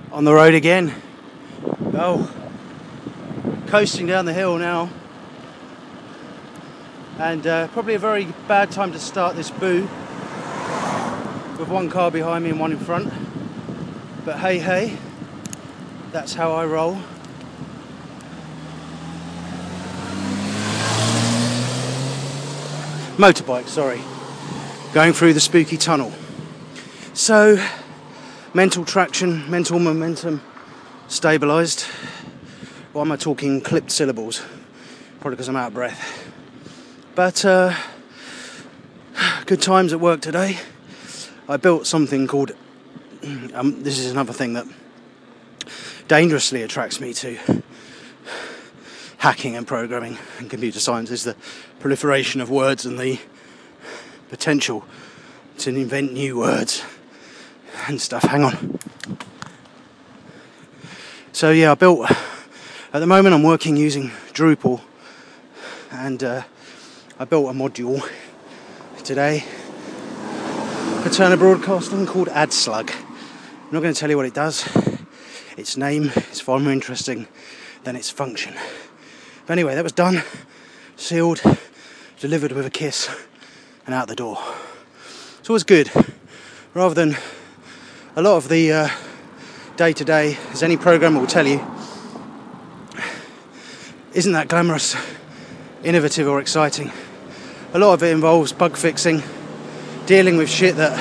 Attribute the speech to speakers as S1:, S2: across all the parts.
S1: On the road again. Oh, coasting down the hill now. And probably a very bad time to start this boo, with one car behind me and one in front. But hey, that's how I roll. Motorbike, sorry. Going through the spooky tunnel. So, mental traction, mental momentum stabilised. Why am I talking clipped syllables? Probably because I'm out of breath. But good times at work today. I built something called, this is another thing that dangerously attracts me to hacking and programming and computer science, is the proliferation of words and the potential to invent new words and stuff. Hang on. So yeah, at the moment I'm working using Drupal, and I built a module today for Turner Broadcasting called AdSlug. I'm not going to tell you what it does. Its name is far more interesting than its function. But anyway, that was done, sealed, delivered with a kiss, and out the door. It's always good, rather than a lot of the day-to-day, as any programmer will tell you, isn't that glamorous, innovative or exciting. A lot of it involves bug fixing, dealing with shit that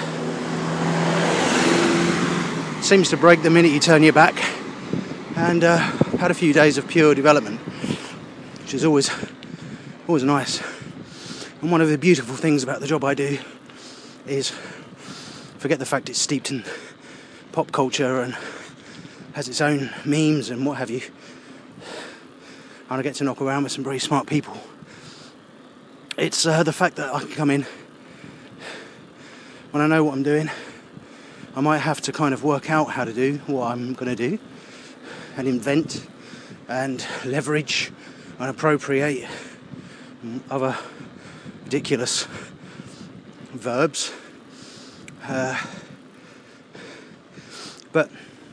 S1: seems to break the minute you turn your back, and had a few days of pure development, which is always nice. And one of the beautiful things about the job I do is, forget the fact it's steeped in pop culture and has its own memes and what have you, and I get to knock around with some very smart people. It's the fact that I can come in when I know what I'm doing. I might have to kind of work out how to do what I'm going to do, and invent and leverage and appropriate other ridiculous verbs. But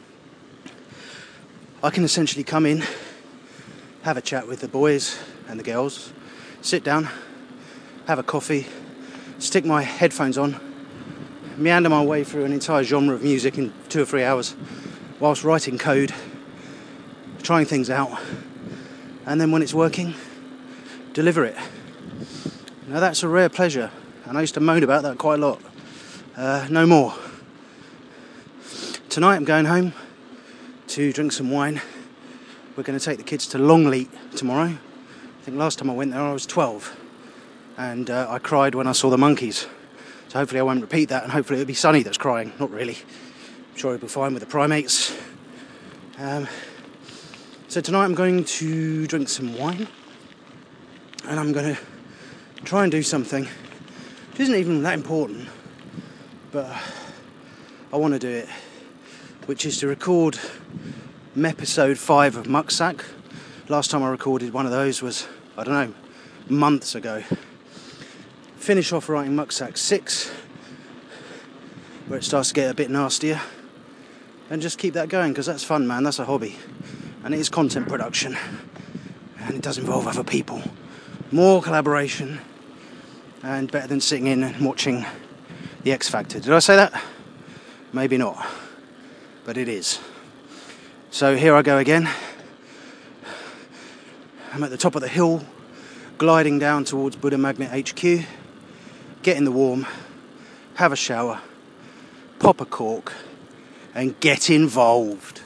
S1: I can essentially come in, have a chat with the boys and the girls, sit down, have a coffee, stick my headphones on, meander my way through an entire genre of music in 2 or 3 hours whilst writing code, trying things out, and then when it's working, deliver it. Now that's a rare pleasure, and I used to moan about that quite a lot. No more. Tonight I'm going home to drink some wine. We're going to take the kids to Longleat tomorrow. I think last time I went there I was 12, and I cried when I saw the monkeys. So hopefully I won't repeat that, and hopefully it'll be Sonny that's crying. Not really. I'm sure he'll be fine with the primates. So tonight I'm going to drink some wine, and I'm going to try and do something which isn't even that important, but I want to do it, which is to record episode 5 of Mucksack. Last time I recorded one of those was, I don't know, months ago. Finish off writing Mucksack 6, where it starts to get a bit nastier, and just keep that going, because that's fun, man. That's a hobby, and it is content production, and it does involve other people. More collaboration, and better than sitting in and watching The X Factor. Did I say that? Maybe not, but it is. So here I go again. I'm at the top of the hill, gliding down towards Buddha Magnet HQ, get in the warm, have a shower, pop a cork, and get involved.